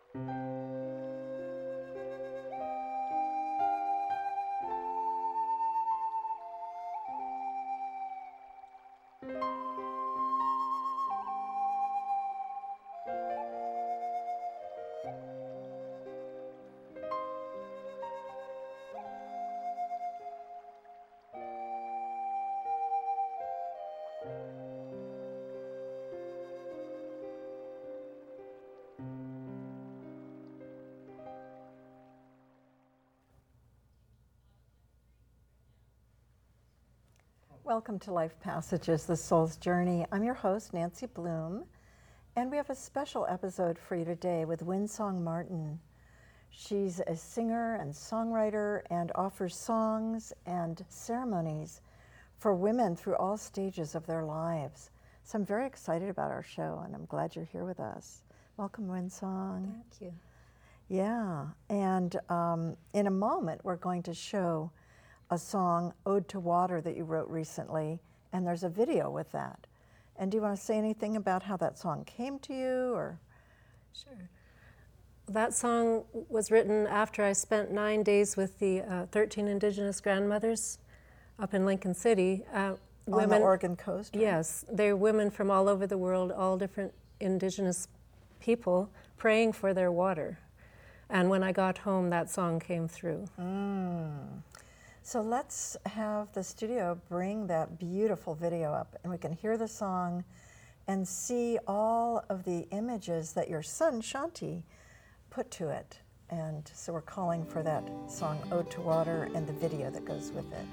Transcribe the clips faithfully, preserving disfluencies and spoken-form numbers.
Welcome to Life Passages, The Soul's Journey. I'm your host, Nancy Bloom, and we have a special episode for you today with Winsong Martin. She's a singer and songwriter and offers songs and ceremonies for women through all stages of their lives. So I'm very excited about our show, and I'm glad you're here with us. Welcome, Winsong. Thank you. Yeah, and um, in a moment, we're going to show a song, Ode to Water, that you wrote recently, and there's a video with that. And do you want to say anything about how that song came to you, or? Sure. That song was written after I spent nine days with the uh, thirteen Indigenous grandmothers up in Lincoln City. Uh, On women, the Oregon coast? Right? Yes, they're women from all over the world, all different Indigenous people praying for their water. And when I got home, that song came through. Mm. So let's have the studio bring that beautiful video up, and we can hear the song and see all of the images that your son, Shanti, put to it. And so we're calling for that song, Ode to Water, and the video that goes with it.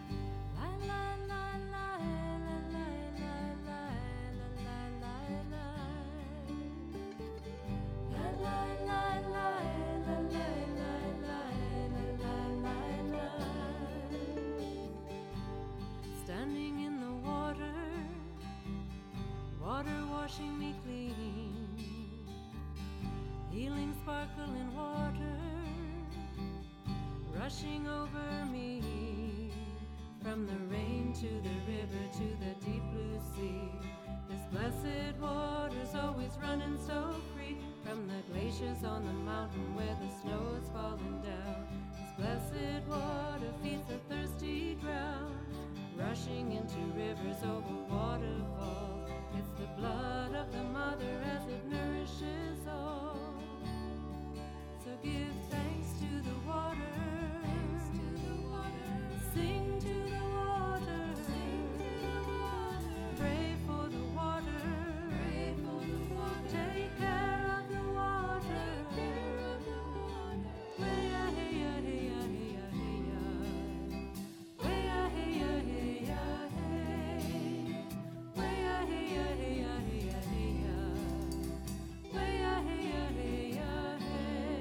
Standing in the water, water washing me clean, healing sparkling water, rushing over me, from the rain to the river to the deep blue sea. This blessed water's always running so free, from the glaciers on the mountain where the snow is falling down. This blessed water feeds the thirsty ground, rushing into rivers over waterfalls. It's the blood of the mother as it nourishes all. So give thanks to the water. Thanks to the water. Sing to the water. Sing to the water. Pray for the water. Pray for the water. Take care of the water. Take care of the water. Hey-ya, hey-ya, hey-ya, hey-ya, hey-ya. Way-ya, hey-ya, hey-ya, hey. Way-ya, hey-ya, hey-ya, hey-ya, hey-ya. Way-ya, hey-ya, hey-ya, hey.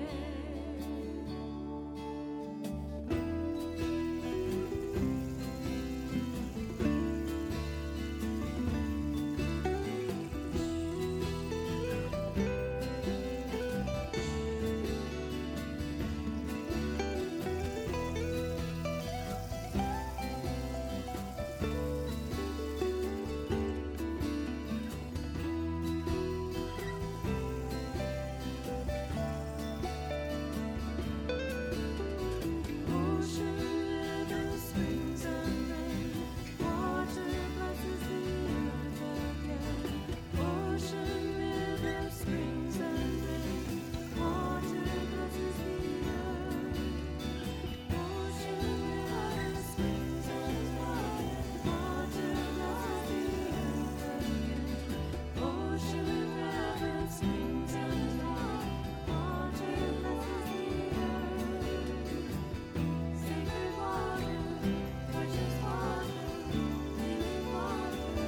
Ocean, river, springs and rain, water blesses the earth again. Ocean, river, springs and rain, water blesses the earth. Ocean, river, springs and rain, water blesses the earth again. Ocean, river, springs and rain, water blesses the earth. Sacred water, precious water, living water.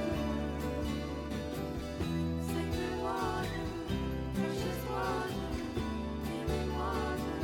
Sacred water, precious water, living water.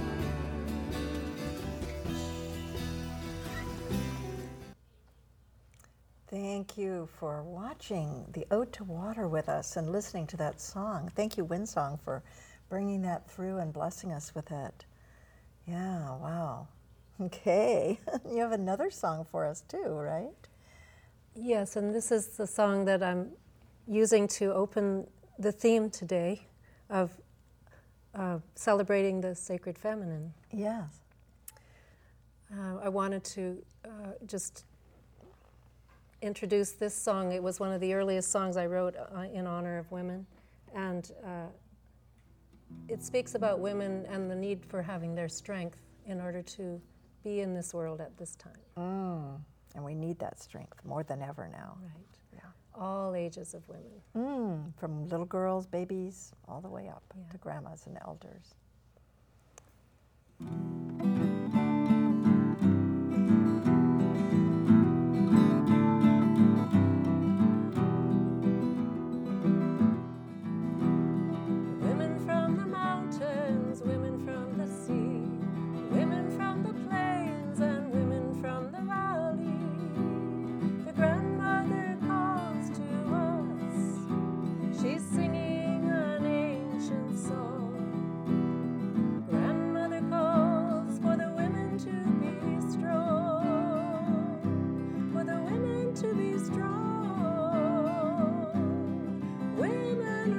Thank you for watching the Ode to Water with us and listening to that song. Thank you, Winsong, for bringing that through and blessing us with it. Yeah, wow. Okay, you have another song for us too, right? Yes, and this is the song that I'm using to open the theme today of uh, celebrating the sacred feminine. Yes. Uh, I wanted to uh, just introduce this song. It was one of the earliest songs I wrote uh, in honor of women. And uh, it speaks about women and the need for having their strength in order to be in this world at this time. Mm. And we need that strength more than ever now. Right. Yeah. All ages of women. Mm. From little girls, babies, all the way up Yeah. to grandmas and elders. Women from the mountains, women from the sea, women from the plains and women from the valley. The grandmother calls to us, she's singing an ancient song. Grandmother calls for the women to be strong, for the women to be strong. Women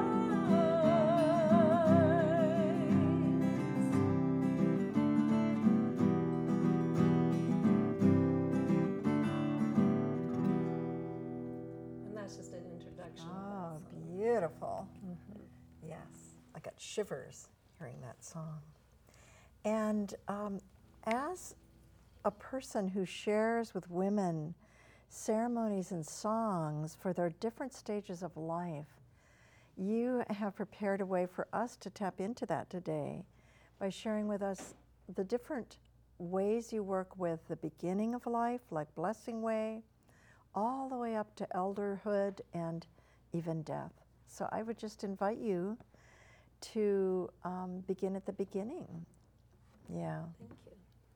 And that's just an introduction. of that Oh, song. beautiful. Yes, I got shivers hearing that song. And um, as a person who shares with women ceremonies and songs for their different stages of life, you have prepared a way for us to tap into that today by sharing with us the different ways you work with the beginning of life, like Blessing Way, all the way up to elderhood and even death. So I would just invite you to um, begin at the beginning. Yeah. Thank you.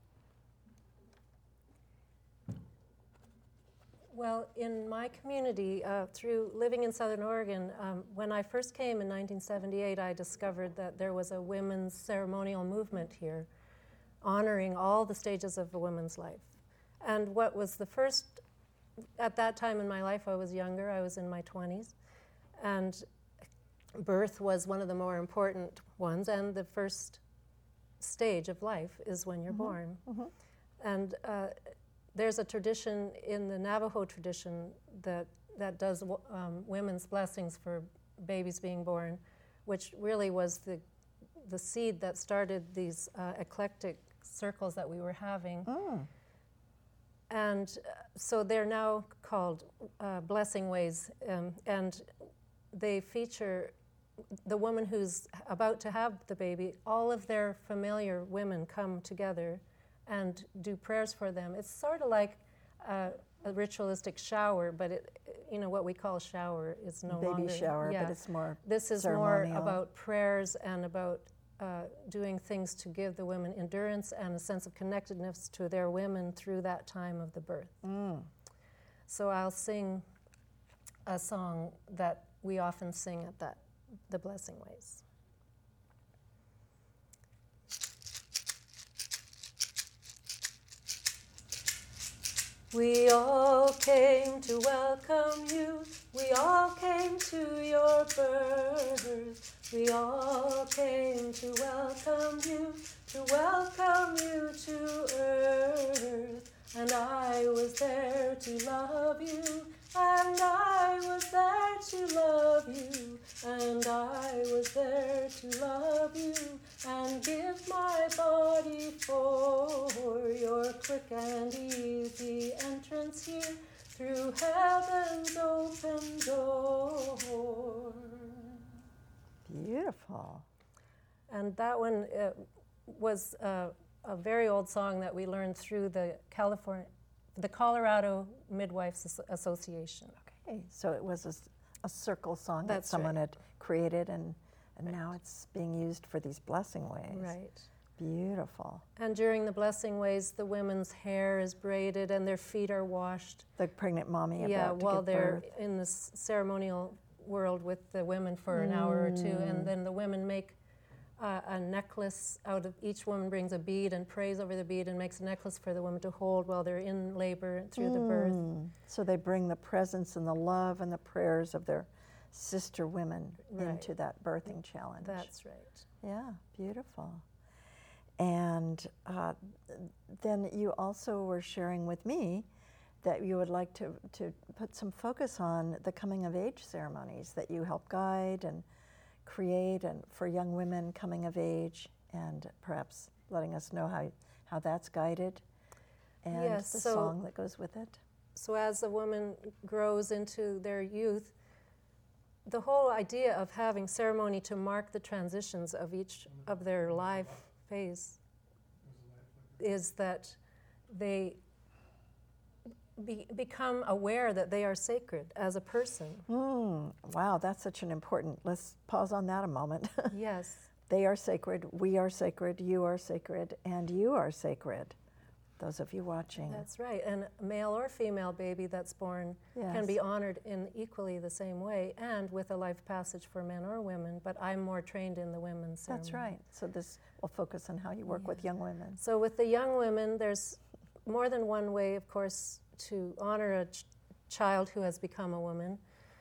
Well, in my community, uh, through living in Southern Oregon, um, when I first came in nineteen seventy-eight, I discovered that there was a women's ceremonial movement here, honoring all the stages of a woman's life. And what was the first, at that time in my life, I was younger, I was in my twenties, and birth was one of the more important ones, and the first stage of life is when you're Mhm. born. Mhm. And uh, there's a tradition in the Navajo tradition that, that does um, women's blessings for babies being born, which really was the, the seed that started these uh, eclectic circles that we were having. Mm. And uh, so they're now called uh, Blessing Ways, um, and they feature the woman who's about to have the baby. All of their familiar women come together and do prayers for them. It's sort of like uh, a ritualistic shower, but it, you know, what we call shower is no Baby longer. shower, yeah. but it's more This is ceremonial. more about prayers and about uh, doing things to give the women endurance and a sense of connectedness to their women through that time of the birth. Mm. So I'll sing a song that we often sing at that, the Blessing Ways. We all came to welcome you. We all came to your birth. We all came to welcome you, to welcome you to earth. And I was there to love you, and I was there to love you, and I was there to love you, and give my body for your quick and easy entrance here through heaven's open door. Beautiful. And that one uh, was uh, a very old song that we learned through the California, the Colorado Midwives As- Association. Okay, so it was a, s- a circle song that That's someone right. had created, and, and Right. now it's being used for these blessing ways. Right. Beautiful. And during the Blessing Ways, the women's hair is braided and their feet are washed. The pregnant mommy about yeah, to while give they're birth. in this ceremonial world with the women for an hour or two, Mm. and then the women make uh, a necklace out of, each woman brings a bead and prays over the bead and makes a necklace for the women to hold while they're in labor through the birth. Mm. So they bring the presence and the love and the prayers of their sister women Right. into that birthing challenge. That's right. Yeah, beautiful. And uh, then you also were sharing with me that you would like to, to put some focus on the coming of age ceremonies that you help guide and create and for young women coming of age, and perhaps letting us know how, how that's guided and Yes, the so- song that goes with it. So as a woman grows into their youth, the whole idea of having ceremony to mark the transitions of each of their life phase is that they be, become aware that they are sacred as a person. Mm, wow, that's such an important, let's pause on that a moment. Yes. They are sacred, we are sacred, you are sacred, and you are sacred. Those of you watching. That's right. And a male or female baby that's born Yes. can be honored in equally the same way and with a life passage for men or women, but I'm more trained in the women's ceremony. That's right. So this will focus on how you work with young women. So with the young women, there's more than one way, of course, to honor a ch- child who has become a woman.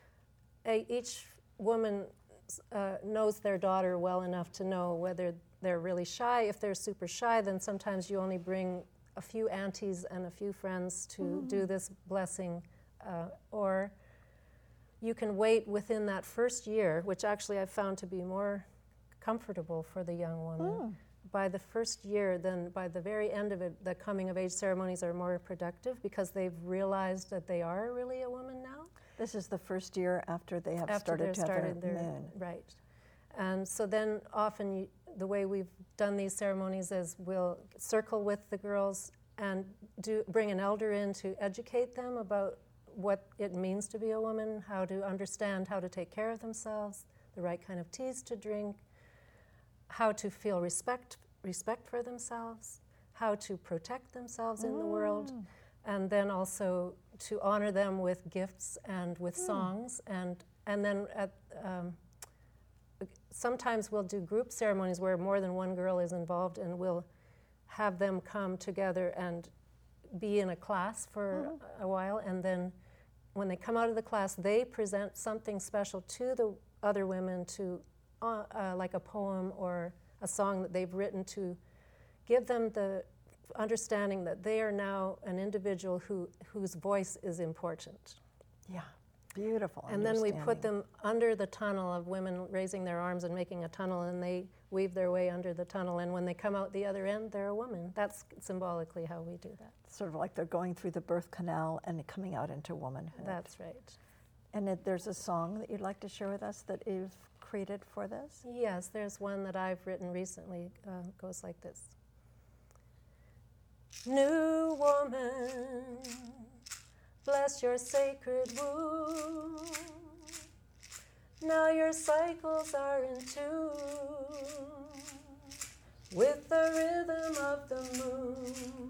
A, each woman uh, knows their daughter well enough to know whether they're really shy. If they're super shy, then sometimes you only bring a few aunties and a few friends to mm. do this blessing, uh, or you can wait within that first year, which actually I've found to be more comfortable for the young woman. Mm. By the first year, then by the very end of it, the coming of age ceremonies are more productive because they've realized that they are really a woman now. This is the first year after they have after started to started have their, their moon. Right. And so then often you, the way we've done these ceremonies is we'll circle with the girls and do bring an elder in to educate them about what it means to be a woman, how to understand how to take care of themselves, the right kind of teas to drink, how to feel respect respect for themselves, how to protect themselves mm. in the world, and then also to honor them with gifts and with mm. songs, and and then at um, sometimes we'll do group ceremonies where more than one girl is involved, and we'll have them come together and be in a class for mm. a while, and then when they come out of the class, they present something special to the other women, to uh, uh, like a poem or a song that they've written, to give them the understanding that they are now an individual who whose voice is important. Yeah. Beautiful. And then we put them under the tunnel of women raising their arms and making a tunnel, and they weave their way under the tunnel. And when they come out the other end, they're a woman. That's symbolically how we do that. Sort of like they're going through the birth canal and coming out into womanhood. That's right. And it, there's a song that you'd like to share with us that you've created for this? Yes, there's one that I've written recently. Uh, goes like this. New woman, bless your sacred womb. Now your cycles are in tune with the rhythm of the moon.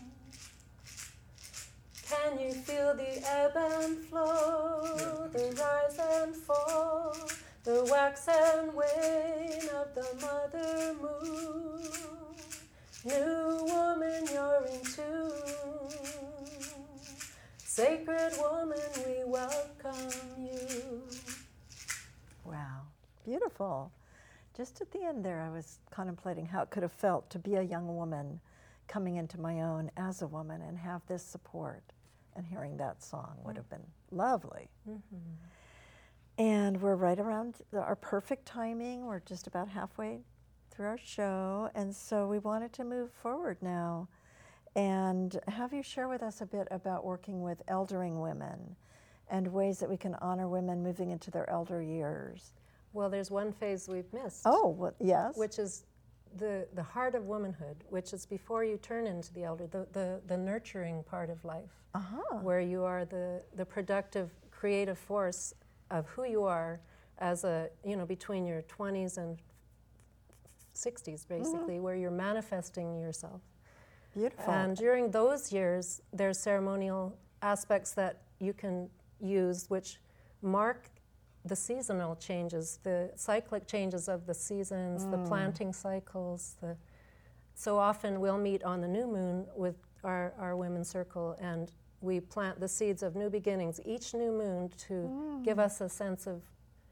Can you feel the ebb and flow, the rise and fall, the wax and wane of the mother moon? New woman, you're in tune. Sacred woman, we welcome you. Wow, beautiful. Just at the end there, I was contemplating how it could have felt to be a young woman coming into my own as a woman and have this support, and hearing that song would have been lovely. Mm-hmm. And we're right around the, our perfect timing. We're just about halfway through our show, and so we wanted to move forward now and have you share with us a bit about working with eldering women and ways that we can honor women moving into their elder years. Well, there's one phase we've missed. Oh, well, yes. Which is the, the heart of womanhood, which is before you turn into the elder, the, the, the nurturing part of life, uh-huh. where you are the, the productive, creative force of who you are as a, you know, between your twenties and sixties, basically, mm-hmm. where you're manifesting yourself. Beautiful. And during those years, there's ceremonial aspects that you can use which mark the seasonal changes, the cyclic changes of the seasons, mm. the planting cycles. The, so often we'll meet on the new moon with our, our women's circle, and we plant the seeds of new beginnings each new moon to mm. give us a sense of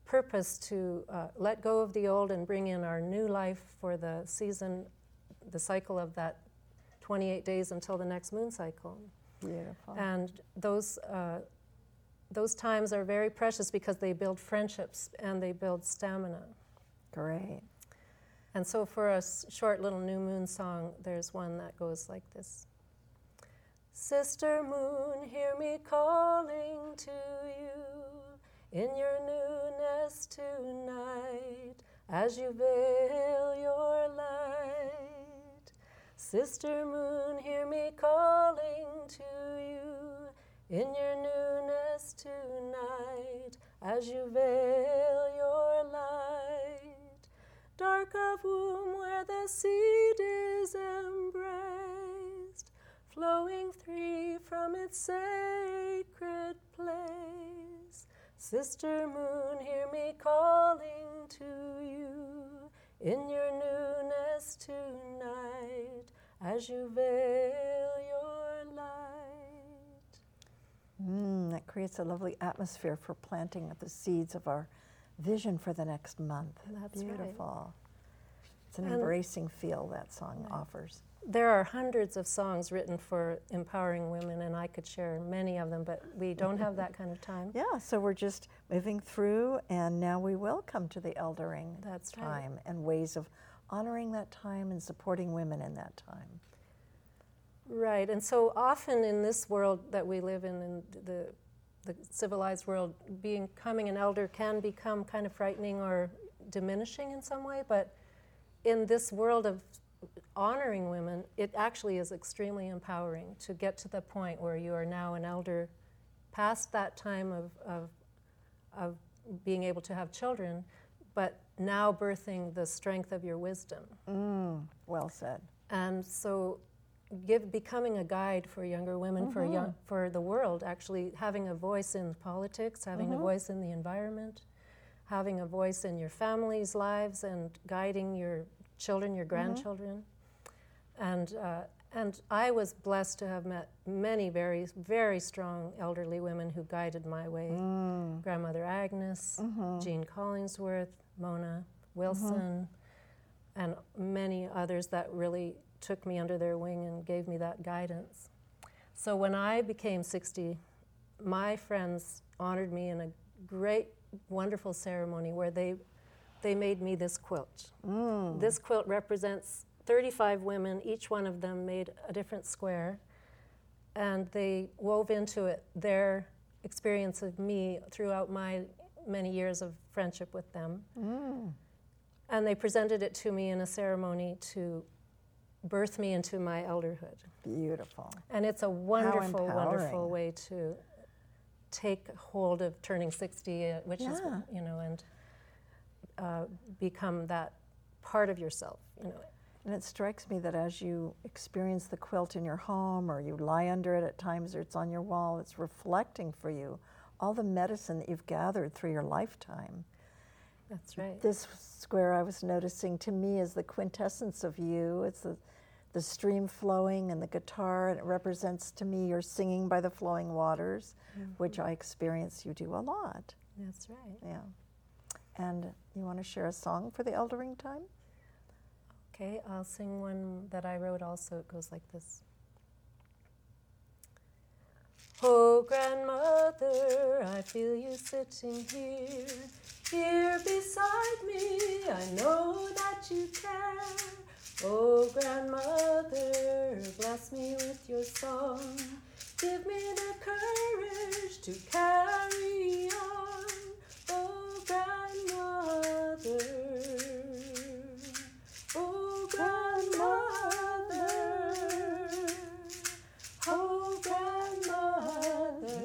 purpose to uh, let go of the old and bring in our new life for the season, the cycle of that twenty-eight days until the next moon cycle. Beautiful. And those uh, those times are very precious because they build friendships and they build stamina. Great. And so for a s- short little new moon song, there's one that goes like this. Sister moon, hear me calling to you in your newness tonight as you veil your light. Sister moon, hear me calling to you in your newness tonight as you veil your light. Dark of womb where the seed is embraced, flowing free from its sacred place. Sister moon, hear me calling to you in your newness tonight as you veil your light. Mm, that creates a lovely atmosphere for planting of the seeds of our vision for the next month. That's right. Beautiful. It's an And- embracing feel that song Right. offers. There are hundreds of songs written for empowering women, and I could share many of them, but we don't have that kind of time. Yeah, so we're just moving through, and now we will come to the eldering That's right. time and ways of honoring that time and supporting women in that time. Right, and so often in this world that we live in, in the, the civilized world, becoming an elder can become kind of frightening or diminishing in some way, but in this world of honoring women, it actually is extremely empowering to get to the point where you are now an elder, past that time of, of, of being able to have children, but now birthing the strength of your wisdom. Mm, well said. And so give, becoming a guide for younger women, for, young, for the world, actually having a voice in politics, having a voice in the environment, having a voice in your family's lives and guiding your children, your grandchildren. And, uh, and I was blessed to have met many very, very strong elderly women who guided my way. Mm. Grandmother Agnes, Jean Collingsworth, Mona Wilson, and many others that really took me under their wing and gave me that guidance. So when I became sixty, my friends honored me in a great, wonderful ceremony where they, they made me this quilt. Mm. This quilt represents thirty-five women, each one of them made a different square, and they wove into it their experience of me throughout my many years of friendship with them. Mm. And they presented it to me in a ceremony to birth me into my elderhood. Beautiful. And it's a wonderful, empowering. wonderful way to take hold of turning sixty, uh, which is, Yeah. you know, and uh, become that part of yourself, you know. And it strikes me that as you experience the quilt in your home or you lie under it at times or it's on your wall, it's reflecting for you all the medicine that you've gathered through your lifetime. That's right. This square I was noticing to me is the quintessence of you. It's the, the stream flowing and the guitar, and it represents to me your singing by the flowing waters, which I experience you do a lot. That's right. Yeah. And you want to share a song for the eldering time? Okay, I'll sing one that I wrote also. It goes like this. Oh, grandmother, I feel you sitting here, here beside me. I know that you care. Oh, grandmother, bless me with your song. Give me the courage to carry on. Oh, grandmother. Oh, grandmother. Oh, grandmother.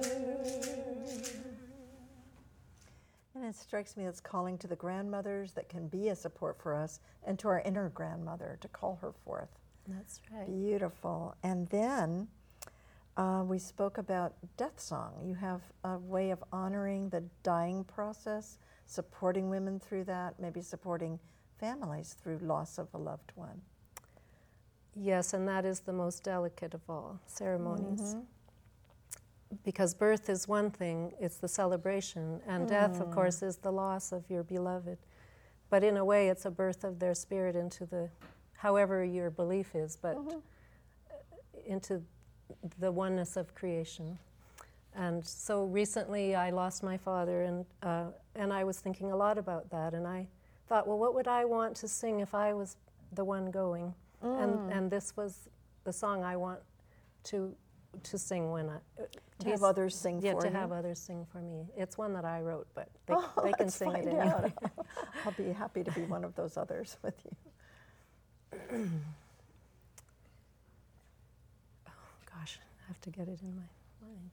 And it strikes me it's calling to the grandmothers that can be a support for us and to our inner grandmother to call her forth. That's right. Beautiful. And then uh, we spoke about death song. You have a way of honoring the dying process, supporting women through that, maybe supporting families through loss of a loved one. Yes, and that is the most delicate of all ceremonies. Mhm. because birth is one thing, it's the celebration, and mm. death, of course, is the loss of your beloved. But in a way, it's a birth of their spirit into the, however your belief is, but mm-hmm. into the oneness of creation. And so recently I lost my father, and uh, and I was thinking a lot about that, and I thought, well, what would I want to sing if I was the one going? Mm. And and this was the song I want to to sing when I... To have others sing yeah, for you? Yeah, you? to have others sing for me. It's one that I wrote, but they, oh, they can let's sing find it anyway. out. I'll be happy to be one of those others with you. Oh, gosh, I have to get it in my mind.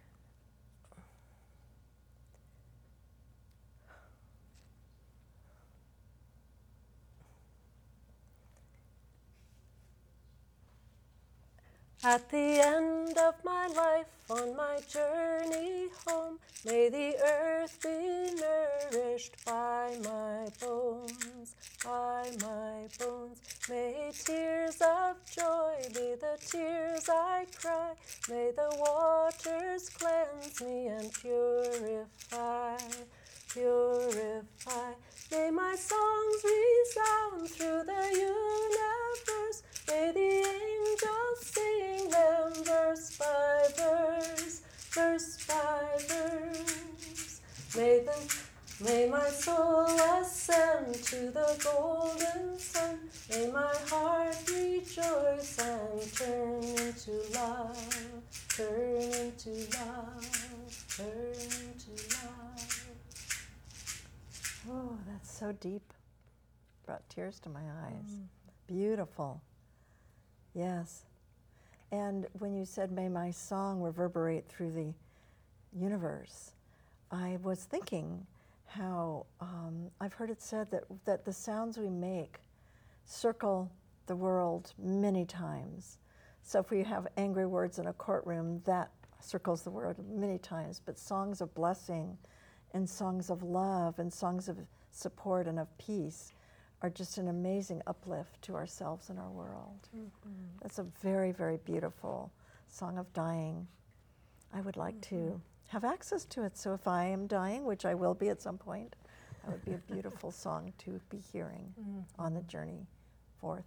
At the end of my life, on my journey home, may the earth be nourished by my bones, by my bones. May tears of joy be the tears I cry. May the waters cleanse me and purify, purify. May my songs resound through the universe. May the angels sing them verse by verse, verse by verse. May the, may my soul ascend to the golden sun. May my heart rejoice and turn into love, turn into love, turn into love. Oh, that's so deep. Brought tears to my eyes. Mm. Beautiful. Yes. And when you said, may my song reverberate through the universe, I was thinking how um, I've heard it said that, that the sounds we make circle the world many times. So if we have angry words in a courtroom, that circles the world many times. But songs of blessing and songs of love and songs of support and of peace are just an amazing uplift to ourselves and our world. Mm-hmm. That's a very, very beautiful song of dying. I would like mm-hmm. to have access to it, so if I am dying, which I will be at some point, that would be a beautiful song to be hearing mm-hmm. on the journey forth.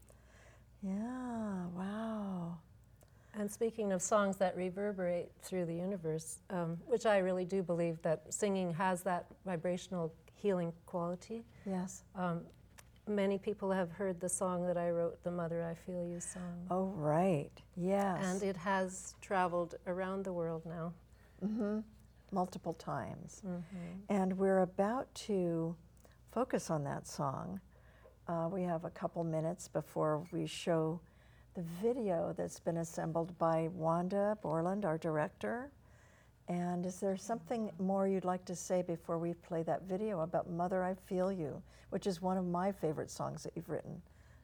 Yeah, wow. And speaking of songs that reverberate through the universe, um, which I really do believe that singing has that vibrational healing quality. Yes. Um, many people have heard the song that I wrote, the Mother I Feel You song. Oh, right. Yes. And it has traveled around the world now. Mm-hmm. Multiple times. Mm-hmm. And we're about to focus on that song. Uh, we have a couple minutes before we show the video that's been assembled by Wanda Borland, our director. And is there something more you'd like to say before we play that video about Mother I Feel You, which is one of my favorite songs that you've written?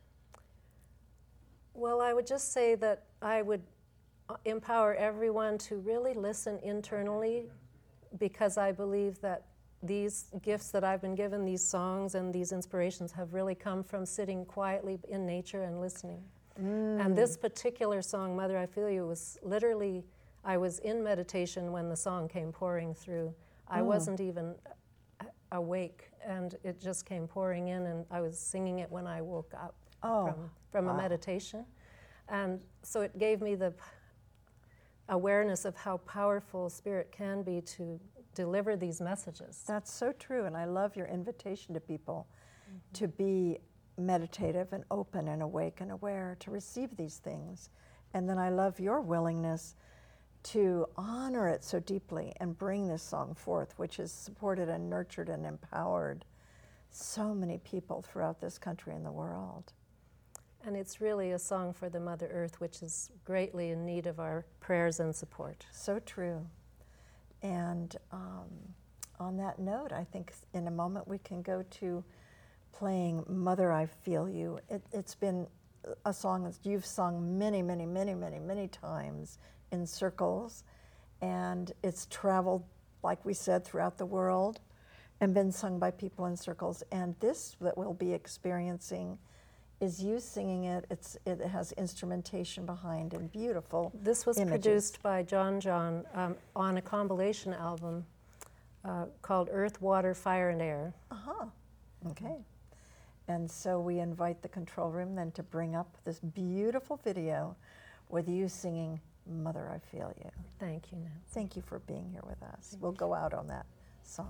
Well, I would just say that I would empower everyone to really listen internally, because I believe that these gifts that I've been given, these songs and these inspirations, have really come from sitting quietly in nature and listening. Mm. And this particular song, Mother I Feel You, was literally, I was in meditation when the song came pouring through. I mm. wasn't even awake, and it just came pouring in, and I was singing it when I woke up oh. from, from wow. a meditation. And so it gave me the awareness of how powerful spirit can be to deliver these messages. That's so true, and I love your invitation to people mm-hmm. to be meditative and open and awake and aware to receive these things. And then I love your willingness to honor it so deeply and bring this song forth, which has supported and nurtured and empowered so many people throughout this country and the world. And it's really a song for the Mother Earth, which is greatly in need of our prayers and support. So true. And um, on that note, I think in a moment we can go to playing Mother I Feel You. It, it's been a song that you've sung many, many, many, many, many times in circles, and it's traveled, like we said, throughout the world and been sung by people in circles. And this that we'll be experiencing is you singing it. It's it has instrumentation behind and beautiful. This was images. produced by John John um, on a compilation album uh, called Earth, Water, Fire, and Air. Uh-huh. Okay. And so we invite the control room then to bring up this beautiful video with you singing Mother, I Feel You. Thank you, Nancy. Thank you for being here with us. We'll go out on that song.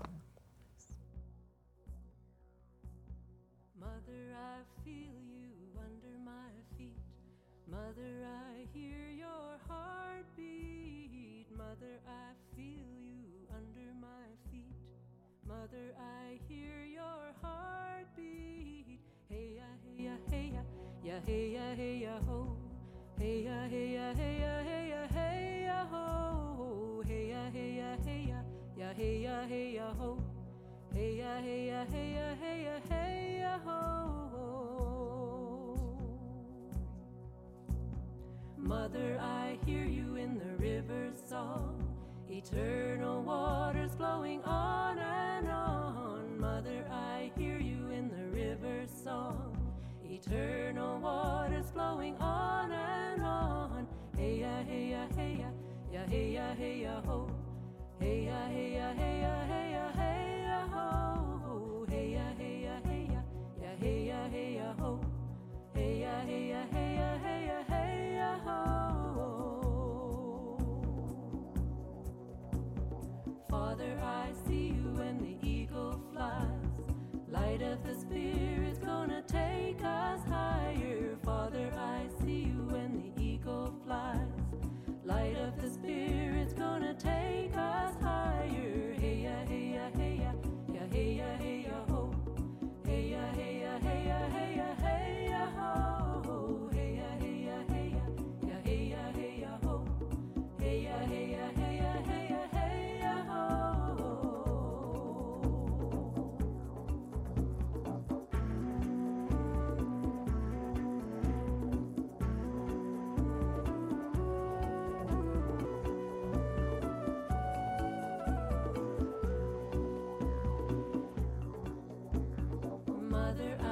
Mother, I feel you under my feet. Mother, I hear your heartbeat. Mother, I feel you under my feet. Mother, I hear your heartbeat. Hey ya, hey ya, hey ya, ya hey ya, hey ya ho. Hey ya, hey ya, hey ya, hey ya, hey ya ho. Hey ya, hey ya, hey ya, ya hey ya, hey ya ho. Hey ya, hey ya, hey ya, hey ya, hey ya ho. Mother, I hear you in the river song. Eternal waters flowing on and on. Mother, I hear you in the river song. Eternal waters flowing on and on. Hey ya, hey ya, hey ya, ya hey ya, hey ya ho. Hey ya, hey ya, hey ya, hey ya, hey ya ho. Hey ya, hey ya, hey ya, ya hey ya, hey ya ho. Hey ya, hey ya, hey ya, hey ya, hey ya ho. Father, I see you when the eagle flies. Light of the Spirit's gonna take us higher. Father, I see you when the eagle flies. Light of the Spirit's gonna take us higher. Hey ya, hey ya, hey ya, ya hey ya, hey ya ho. Hey ya, hey ya, hey ya, hey ya, hey ya ho. Hey ya, hey ya, hey ya, ya hey ya, hey ya ho. Hey ya, hey ya, hey ya, hey ya, hey ya ho. Mother,